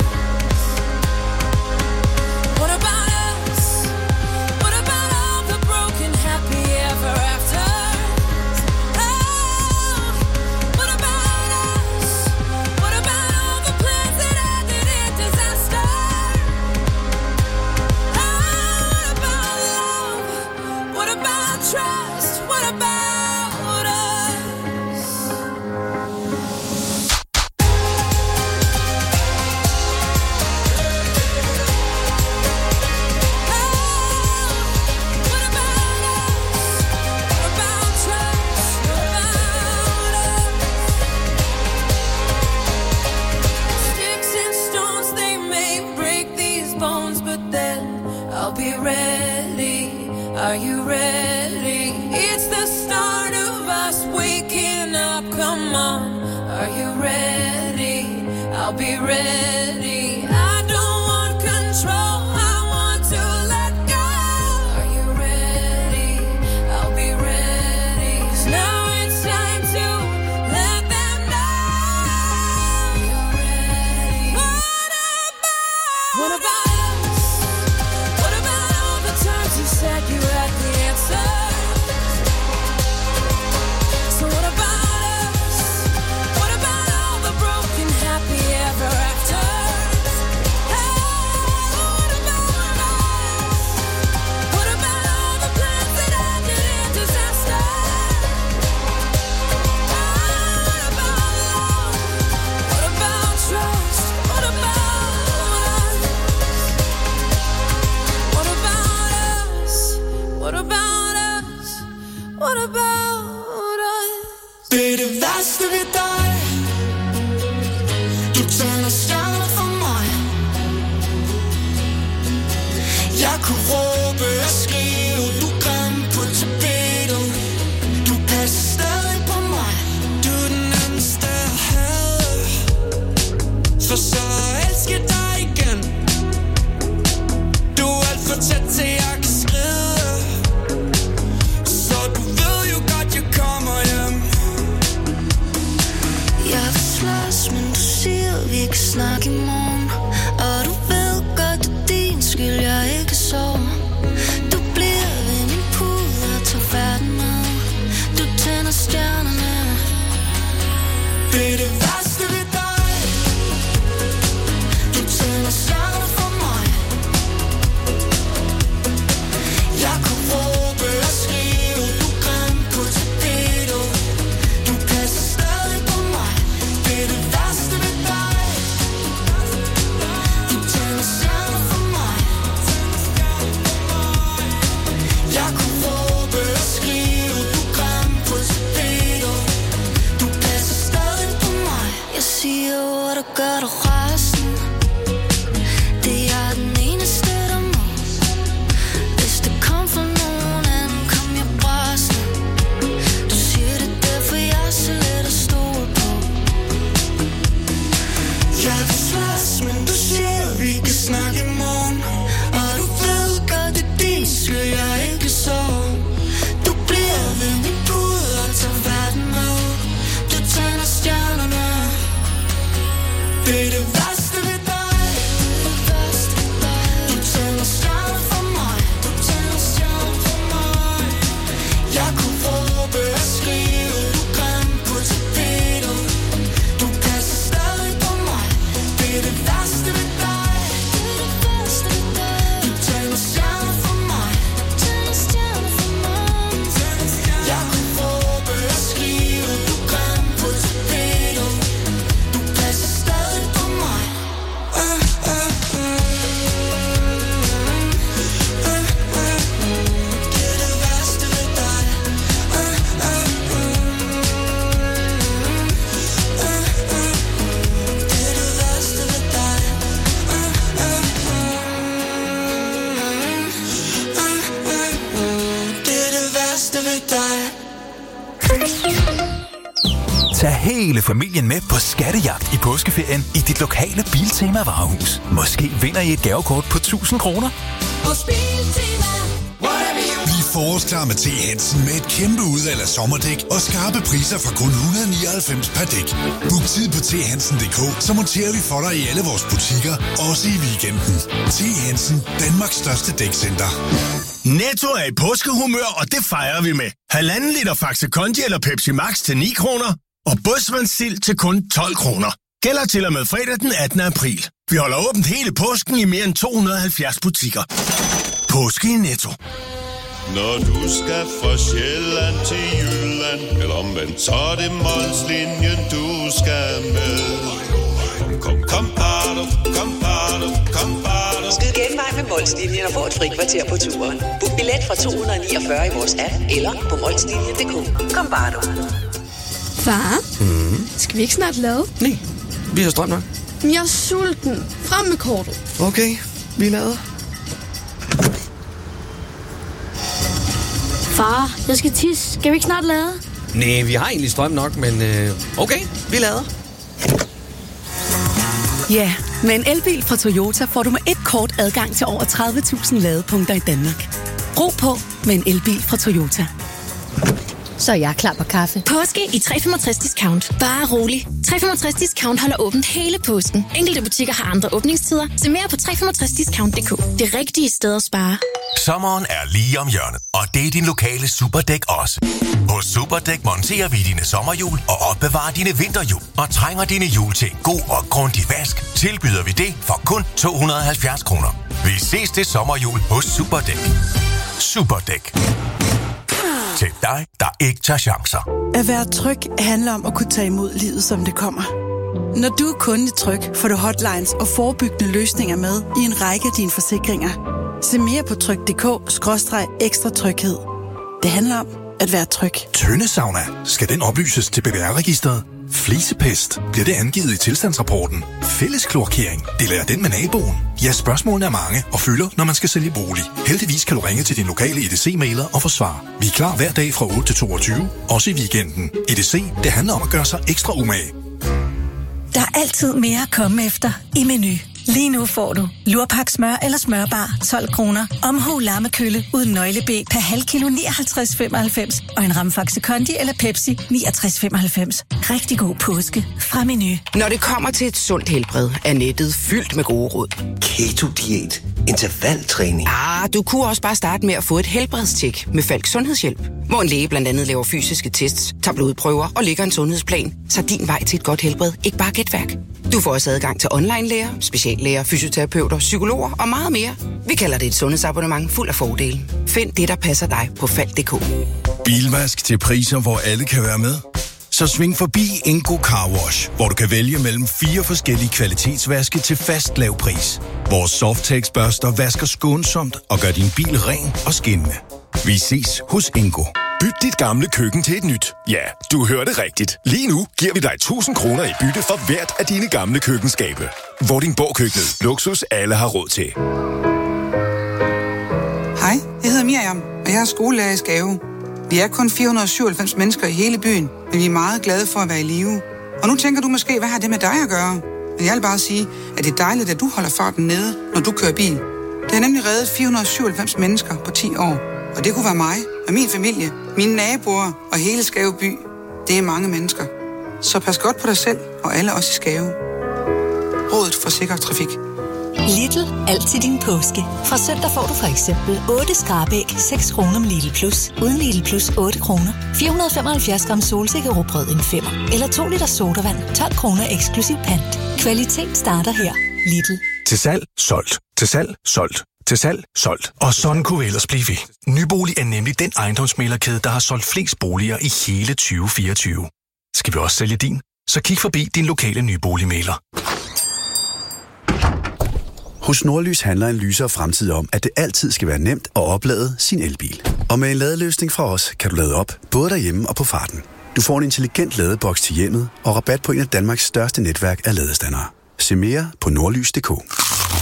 What about us? What about all the broken happy ever afters? Oh, what about us? What about all the plans that ended in disaster? Oh, what about love? What about trust? What about us? Sticks and stones, they may break these bones, but then I'll be ready. Are you ready? It's the start of us waking up. Come on, are you ready? I'll be ready. I don't want control, I want to let go. Are you ready? I'll be ready. 'Cause now it's time to let them know you're ready. What about? What about us? What about all the times you said you had the answer? So what about us? What about all the broken happy ever afters? Hey, what about us? What about all the plans that ended in disaster? Oh, what about love? What about trust? What about us? What about us? What about us? What about us? Det er det værste ved dig. Du tænder stjerner for mig. Jeg kunne råbe og skrive, du er grim på tapetet. Du passer stadig på mig. Du er den eneste jeg havde. For så at elske dig igen. Du er alt for tæt til jeg kan skride. Så du ved jo godt jeg kommer hjem. Jeg vil slås, men du siger vi kan snakke i morgen. Og du ved godt det er din skyld jeg ikke sover. Du bliver ved min pude og tager verden med. Du tænder stjernerne. Det er det værste ved dig. Du tænder stjerner for mig. Jeg kunne råbe og skrive, du er grim på tapetet. Du passer stadig på mig. Det er det værste ved dig. Du tænder stjerner for mig. Jeg kunne råbe og skrive, du er grim på tapetet. Det er det værste ved dig. Du tænder stjerner for mig. Du tænder stjerner for mig. Jeg kunne råbe og skrive. Du græn på tapetet. Du passer stadig på mig. Det er det værste ved dig. Du tænder stjerner for mig. Jeg kunne råbe og skrive. Du græn på tapetet. Du passer stadig på mig. Uh, uh, uh. Uh, uh, uh. Det er det værste ved dig. Uh, uh, uh. Uh, uh, uh. Det er det værste ved dig. Uh, uh, uh. Uh, uh, uh. Det er det værste ved dig. Tag hele familien med på skattejagt i påskeferien i dit lokale Biltema varehus. Måske vinder I et gavekort på tusind kroner. Vi er forårsklar med T. Hansen med et kæmpe udvalg af sommerdæk og skarpe priser fra kun et hundrede og nioghalvfems per dæk. Book tid på t hansen punktum d k, så monterer vi for dig i alle vores butikker, også i weekenden. T. Hansen, Danmarks største dækcenter. Netto er i påskehumør, og det fejrer vi med. Halvanden liter Faxe Kondi eller Pepsi Max til ni kroner, og Bådsmandsild til kun tolv kroner. Gælder til og med fredag den attende april. Vi holder åbent hele påsken i mere end to hundrede og halvfjerds butikker. Påske i Netto. Når du skal fra Sjælland til Jylland, eller omvendt, så er det Molslinjen, du skal med. Kom, kom, kom, bado, kom, bado, kom, bado. Skyd genvej med Molslinjen og få et frikvarter på turen. Book billet fra to hundrede og niogfyrre i vores app, eller på molslinjen punktum d k. Kom, bado. Far, Mm. skal vi ikke snart lade? Nej, vi har strøm nok. Jeg er sulten. Frem med kortet. Okay, vi lader. Far, jeg skal tisse. Skal vi ikke snart lade? Nej, vi har egentlig strøm nok, men øh, okay, vi lader. Ja, med en elbil fra Toyota får du med et kort adgang til over tredive tusind ladepunkter i Danmark. Ro på med en elbil fra Toyota. Så er jeg klar på kaffe. Påske i tre femogtres discount. Bare rolig. tre femogtres discount holder åbent hele påsken. Enkelte butikker har andre åbningstider. Se mere på tre femogtres discount punktum d k. Det rigtige sted at spare. Sommeren er lige om hjørnet, og det er din lokale Superdæk også. Hos Superdæk monterer vi dine sommerhjul og opbevarer dine vinterhjul. Og trænger dine hjul til en god og grundig vask, tilbyder vi det for kun to hundrede og halvfjerds kroner. Vi ses til sommerhjul hos Superdæk. Superdæk. Til dig, der ikke tager chancer. At være tryg handler om at kunne tage imod livet, som det kommer. Når du er kunde i Tryg, får du hotlines og forebyggende løsninger med i en række af dine forsikringer. Se mere på tryg punktum d k skråstreg ekstra tryghed. Det handler om at være tryg. Tøndesauna. Skal den oplyses til B B R-registeret? Flisepest. Bliver det angivet i tilstandsrapporten? Fælleskloakering. Deler den med naboen? Ja, spørgsmålene er mange og fylder, når man skal sælge bolig. Heldigvis kan du ringe til din lokale E D C-mailer og få svar. Vi er klar hver dag fra otte til toogtyve, også i weekenden. E D C, det handler om at gøre sig ekstra umage. Der er altid mere at komme efter i Menu. Lige nu får du lurpak smør eller smørbar tolv kroner, omhu lammekølle uden nøgle-B per halv kilo nioghalvtreds femoghalvfems og en ramfaxe kondi eller Pepsi niogtres femoghalvfems. Rigtig god påske fra Menu. Når det kommer til et sundt helbred, er nettet fyldt med gode råd. Keto-diæt, intervaltræning. Ah, du kunne også bare starte med at få et helbredstjek med Falk Sundhedshjælp, hvor en læge blandt andet laver fysiske tests, tager blodprøver og lægger en sundhedsplan, så din vej til et godt helbred ikke bare gætværk. Du får også adgang til online-læger, speciallæger, fysioterapeuter, psykologer og meget mere. Vi kalder det et sundhedsabonnement fuld af fordele. Find det, der passer dig på falk punktum d k. Bilvask til priser, hvor alle kan være med. Så sving forbi Ingo Car Wash, hvor du kan vælge mellem fire forskellige kvalitetsvaske til fast lav pris. Vores Softex-børster vasker skånsomt og gør din bil ren og skinnende. Vi ses hos Ingo. Byt dit gamle køkken til et nyt. Ja, du hørte rigtigt. Lige nu giver vi dig tusind kroner i bytte for hvert af dine gamle køkkenskabe. Vordingborg Køkkenet. Luksus alle har råd til. Hej, jeg hedder Miriam, og jeg er skolelærer i Skave. Vi er kun fire hundrede og syvoghalvfems mennesker i hele byen, men vi er meget glade for at være i live. Og nu tænker du måske, hvad har det med dig at gøre? Men jeg vil bare sige, at det er dejligt, at du holder farten nede, når du kører bil. Det har nemlig reddet fire hundrede og syvoghalvfems mennesker på ti år. Og det kunne være mig og min familie, mine naboer og hele Skave by. Det er mange mennesker. Så pas godt på dig selv og alle os i Skave. Rådet for Sikker Trafik. Lidl. Altid din påske. Fra søndag får du for eksempel otte skrabæg, seks kroner med Lidl Plus. Uden Lidl Plus otte kroner. fire hundrede og femoghalvfjerds gram solsikkerrugbrød en femmer. Eller to liter sodavand, tolv kroner eksklusiv pant. Kvalitet starter her. Lidl. Til salg, solgt. Til salg, solgt. Til salg, solgt. Og sådan kunne vi ellers blive ved. Nybolig er nemlig den ejendomsmæglerkæde, der har solgt flest boliger i hele tyve fireogtyve. Skal vi også sælge din? Så kig forbi din lokale nyboligmægler. Hos Nordlys handler en lysere fremtid om, at det altid skal være nemt at oplade sin elbil. Og med en ladeløsning fra os, kan du lade op, både derhjemme og på farten. Du får en intelligent ladeboks til hjemmet og rabat på en af Danmarks største netværk af ladestandere. Se mere på nordlys punktum d k.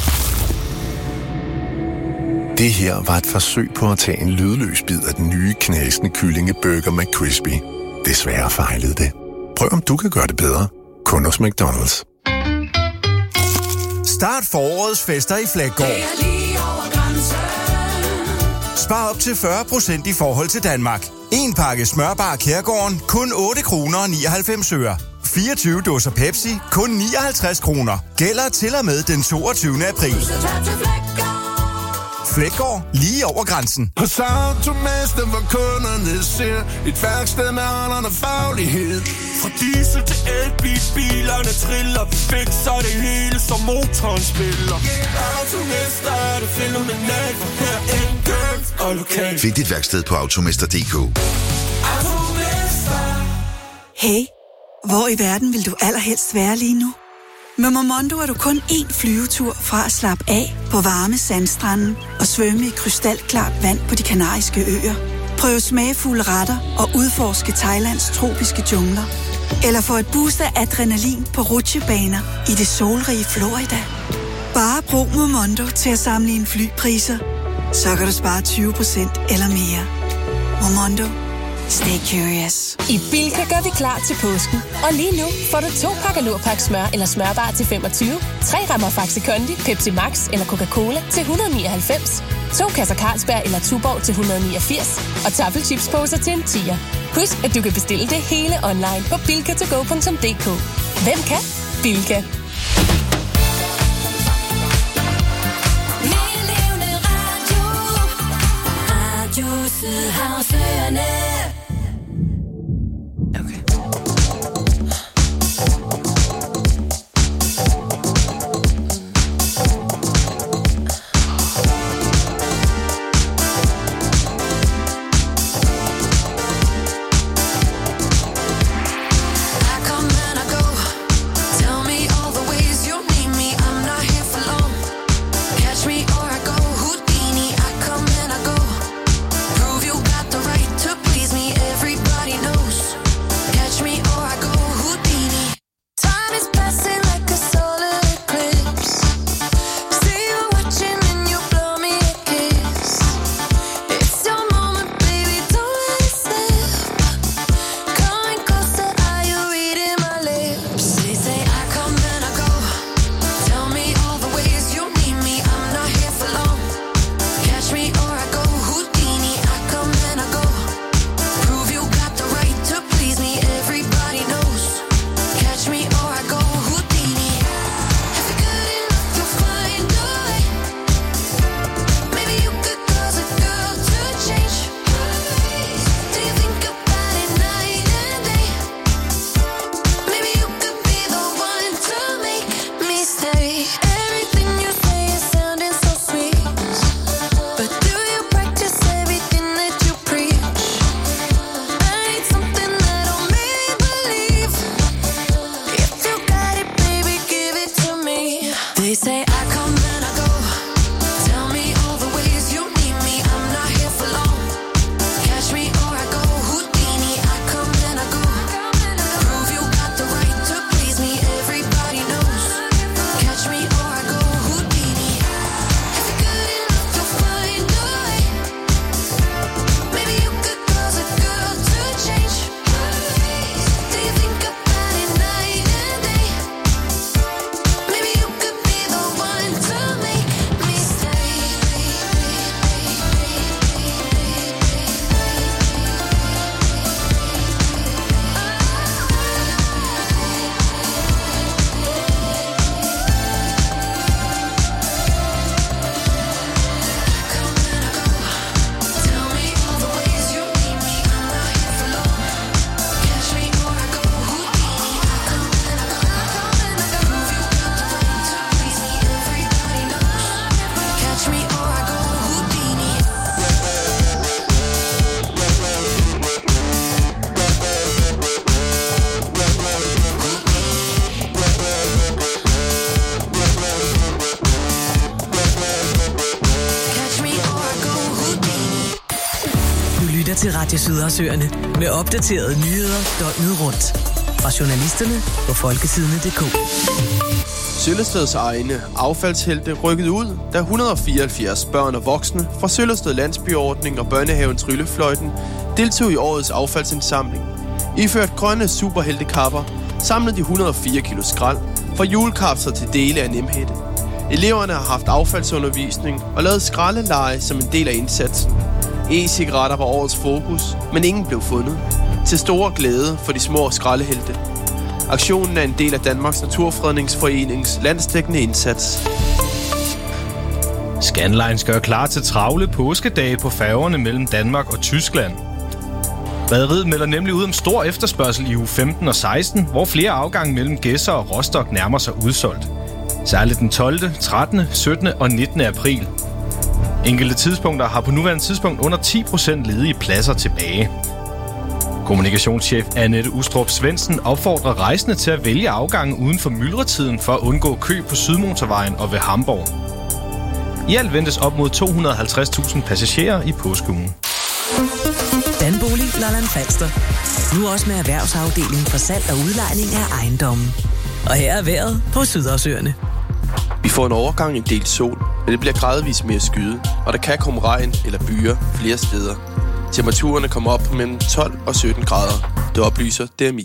Det her var et forsøg på at tage en lydløs bid af den nye knasende kyllingeburger McCrispy. Desværre fejlede det. Prøv om du kan gøre det bedre. Kun hos McDonald's. Start forårets fester i Flækgaard. Spar op til fyrre procent i forhold til Danmark. En pakke smørbar Kærgården, kun otte kroner og nioghalvfems øre. fireogtyve dåser Pepsi, kun nioghalvtreds kroner. Gælder til og med den toogtyvende april. Flækgaard, lige over grænsen. Hos Automester, hvor kunderne ser et værksted med alderen og faglighed. Fra diesel til elbil, bilerne triller, vi fikser det hele, som motoren spiller. Yeah, Automester er det fænomenalt, for her er enkelt og lokalt. Find dit værksted på automester punktum d k. Hey, hvor i verden vil du allerhelst være lige nu? Med Momondo er du kun én flyvetur fra at slappe af på varme sandstrande og svømme i krystalklart vand på De Kanariske Øer. Prøv smagfulde retter og udforske Thailands tropiske jungler. Eller få et boost af adrenalin på rutsjebaner i det solrige Florida. Bare brug Momondo til at sammenligne flypriser. Så kan du spare tyve procent eller mere. Momondo. Stay curious. I Bilka gør vi klar til påsken. Og lige nu får du to pakker Lurpak smør eller smørbar til femogtyve, tre rammer Faxi Kondi, Pepsi Max eller Coca-Cola til et hundrede og nioghalvfems, to kasser Carlsberg eller Tuborg til et hundrede og niogfirs og taffelchipsposer til en tier. Husk, at du kan bestille det hele online på bilka to go punktum d k. Hvem kan? Bilka. Please Radio Sydhavsøerne med opdaterede nyheder døgnet rundt. Fra journalisterne på folketidene punktum d k. Søllesteds egne affaldshelte rykkede ud, da et hundrede og fireoghalvfjerds børn og voksne fra Søllested Landsbyordning og børnehaven Tryllefløjten deltog i årets affaldsindsamling. Iført grønne superheltekapper samlede de et hundrede og fire kilo skrald fra julekapsler til dele af Nemhætte. Eleverne har haft affaldsundervisning og lavet skraldeleje som en del af indsatsen. E-cigaretter var årets fokus, men ingen blev fundet. Til store glæde for de små skraldehelte. Aktionen er en del af Danmarks Naturfredningsforenings landsdækkende indsats. Scandlines gør klar til travle påskedage på færgerne mellem Danmark og Tyskland. Rederiet melder nemlig ud om stor efterspørgsel i uge femten og seksten, hvor flere afgange mellem Gedser og Rostock nærmer sig udsolgt. Særligt den tolvte, trettende, syttende og nittende april. Enkelte tidspunkter har på nuværende tidspunkt under ti procent ledige pladser tilbage. Kommunikationschef Annette Ustrup Svendsen opfordrer rejsende til at vælge afgangen uden for myldretiden for at undgå kø på Sydmotorvejen og ved Hamborg. I alt ventes op mod to hundrede og halvtreds tusind passagerer i påskeugen. Danbolig Lolland Falster. Nu også med erhvervsafdelingen for salg og udlejning af ejendommen. Og her er vejret på Sydhavsøerne. Vi får en overgang en del sol, men det bliver gradvist mere skyet, og der kan komme regn eller byer flere steder. Temperaturerne kommer op på mellem tolv og sytten grader. Det oplyser D M I.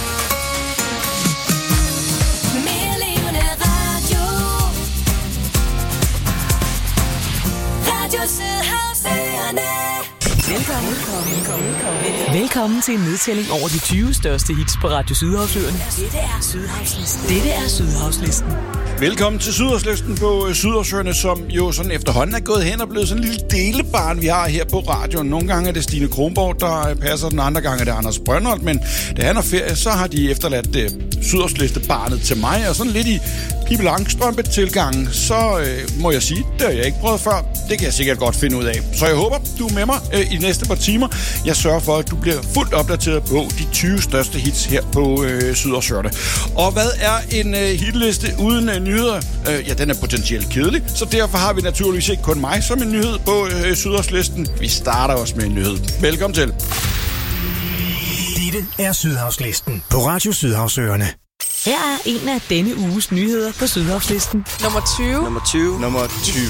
Velkommen, velkommen, velkommen. Velkommen til en nedtælling over de tyve største hits på Radio Sydhavsøerne. Dette er Sydhavslisten. Dette er Sydhavslisten. Velkommen til Sydhavslisten på Sydhavsøerne, som jo sådan efterhånden er gået hen og blevet sådan en lille delebarn, vi har her på radioen. Nogle gange er det Stine Kronborg, der passer, den andre gange er det Anders Brøndholt, men da han er ferie, så har de efterladt øh, Sydhavslistebarnet til mig, og sådan lidt i Pippi Langstrømpe-tilgangen, så øh, må jeg sige, det har jeg ikke prøvet før. Det kan jeg sikkert godt finde ud af. Så jeg håber, du er med mig øh, i de næste par timer. Jeg sørger for, at du bliver fuldt opdateret på de tyve største hits her på øh, Sydhavsøerne. Og hvad er en øh, hitliste uden øh, nyheder? Øh, ja, den er potentielt kedelig, så derfor har vi naturligvis ikke kun mig som en nyhed på øh, Sydhavslisten. Vi starter også med en nyhed. Velkommen til. Dette er Sydhavslisten på Radio Sydhavsøerne. Her er en af denne uges nyheder på Sydhavslisten. Nummer tyve. Nummer tyve. Nummer tyve.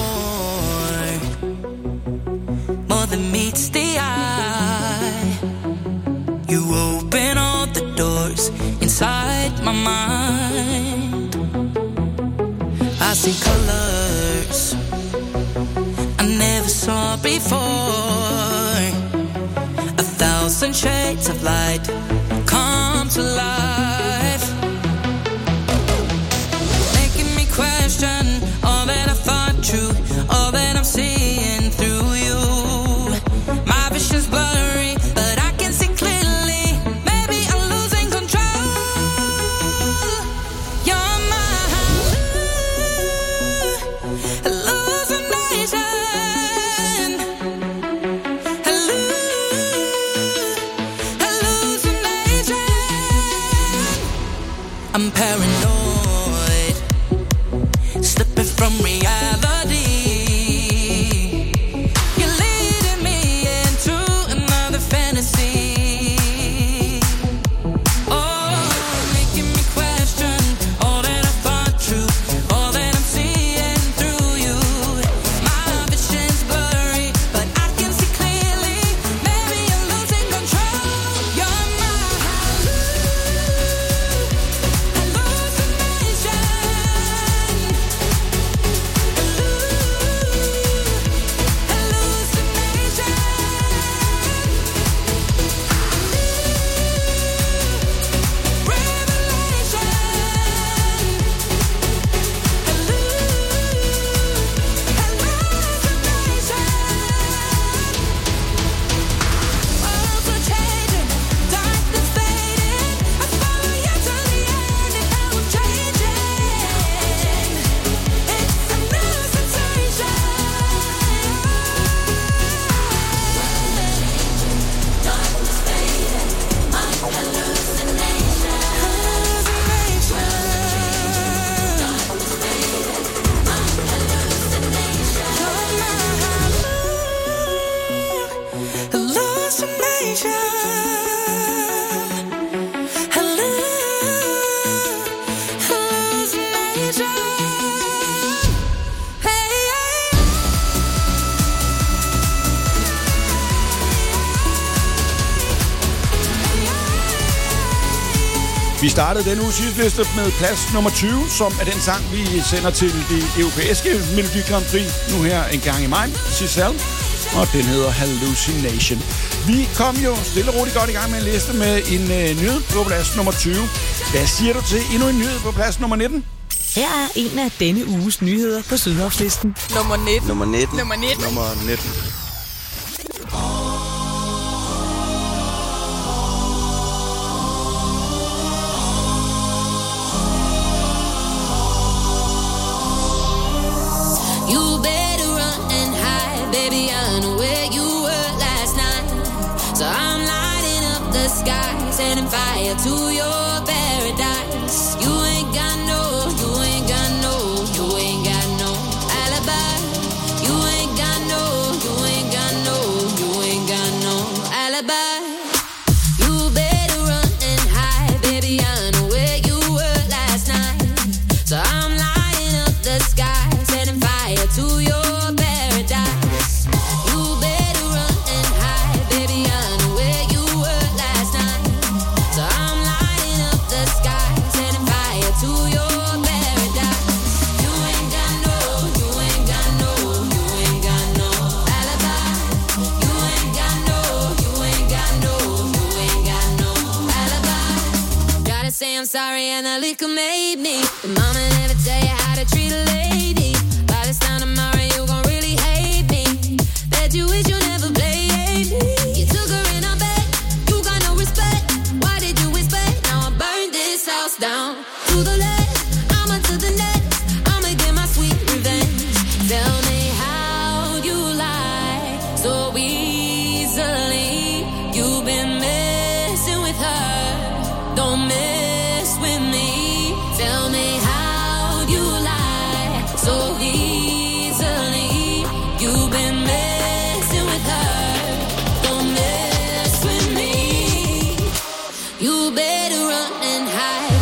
More than meets the eye. You open all the doors inside my mind. I see colors I never saw before. A thousand shades of light come to life, making me question all that I thought true, all that I'm seeing through you. My vision's blurry, but I can see clearly. Maybe I'm losing control. You're my hallucination, hallucination. I'm paranoid, slipping from reality. You're leading me into another fantasy. Oh, making me question all that I thought true, all that I'm seeing through you. My vision's blurry, but I can see clearly. Maybe I'm losing control. You're my hallucination. Vi startede denne uges hitliste med plads nummer tyve, som er den sang, vi sender til det europæiske Melodi Grand Prix nu her en gang i maj, Giselle, og den hedder Hallucination. Vi kom jo stille og roligt godt i gang med en liste med en øh, nyhed på plads nummer tyve. Hvad siger du til endnu en nyhed på plads nummer nitten? Her er en af denne uges nyheder på Sydhavslisten. Nummer nitten. Nummer nitten. Nummer nitten. Nummer nitten. You better run and hide, baby, I know where you were last night. So I'm lighting up the sky, setting fire to your paradise. You ain't got no, you ain't got no, you ain't got no alibi. You ain't got no, you ain't got no, you ain't got no alibi. You better run and hide, baby, I know where you were last night. So I'm lighting up the sky, setting fire to your paradise. You better run and hide, baby, I know where you were last night. So I'm lighting up the sky, setting fire to your paradise. You ain't got no, you ain't got no, you ain't got no alibi. You ain't got no, you ain't got no, you ain't got no alibi. Gotta say I'm sorry and the liquor made me. The mama never tell you how to treat a lady. By this time tomorrow you gon' really hate me. Bet you wish you never played me. You took her in her bed, you got no respect. Why did you expect? Now I burned this house down to the left. I'ma to the next. I'ma get my sweet revenge. Tell me how you lie so easily. You've been messing with her. Don't mess with me. Tell me how you lie so easily. You've been messing with her. Don't mess with me. You better run and hide,